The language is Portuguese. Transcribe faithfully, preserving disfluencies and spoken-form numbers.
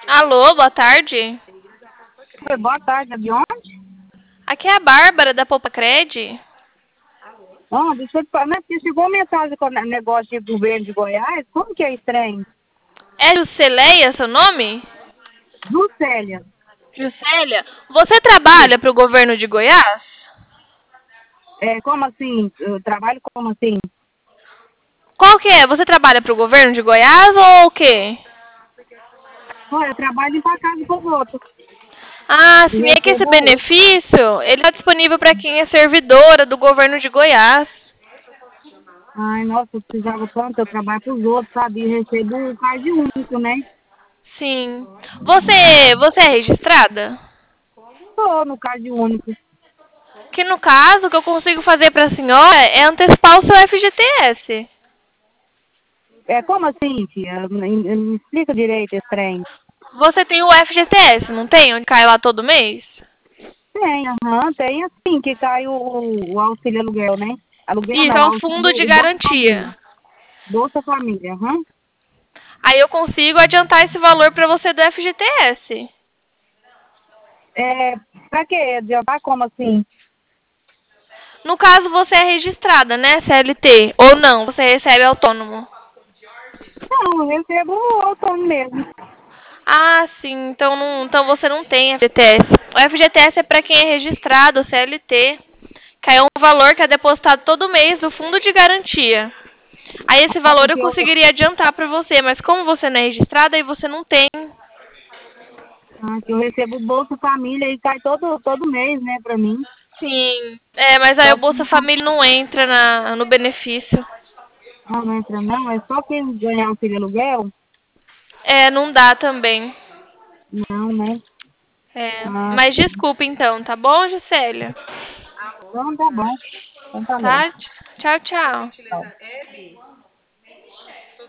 Alô, boa tarde. Oi, boa tarde, é de onde? Aqui é a Bárbara da Poupa Cred. Ah, deixa eu te falar, né? Porque chegou mensagem com o negócio de governo de Goiás, como que é estranho? É Juscelia seu nome? Juscelia. Juscelia, você Isso. trabalha para o governo de Goiás? É, como assim? Eu trabalho como assim? Qual que é? Você trabalha para o governo de Goiás ou o quê? Olha, eu trabalho para casa dos outros. Ah, E sim, é que esse recebo. benefício, ele está disponível para quem é servidora do governo de Goiás. Ai, nossa, eu precisava tanto, eu trabalho para os outros, sabe? E recebo o card único, né? Sim. Você, você é registrada? Estou no card único. Que no caso, o que eu consigo fazer para a senhora é antecipar o seu F G T S. É, como assim, tia? Me, me explica direito esse trem. Você tem o F G T S, não tem? Onde cai lá todo mês? Tem, aham, tem assim, que cai o, o auxílio aluguel, né? Aluguel Isso, não, é um fundo auxílio, de o Bolsa Família. garantia. Bolsa Família, aham. Aí eu consigo adiantar esse valor para você do F G T S. É, pra quê? Adiantar como assim? No caso, você é registrada, né, C L T? Ou não, você recebe autônomo? Não, eu recebo o autônomo mesmo. Ah, sim, então, não, então você não tem F G T S. O F G T S é para quem é registrado, C L T. Que aí é um valor que é depositado todo mês do fundo de garantia. Aí esse Ah, valor eu porque eu, conseguiria adiantar para você, mas como você não é registrada, aí você não tem. ah, que eu recebo o Bolsa Família e cai todo, todo mês, né, pra mim. Sim. É, mas aí Só o que Bolsa Família não entra na, no benefício. não, não entra não, é só quem ganhar auxílio aluguel? É, não dá também. Não, né? É, Ah, mas desculpa então, tá bom, Gisélia? então tá bom. Então tá bom. Tá? Tchau, tchau. Tchau.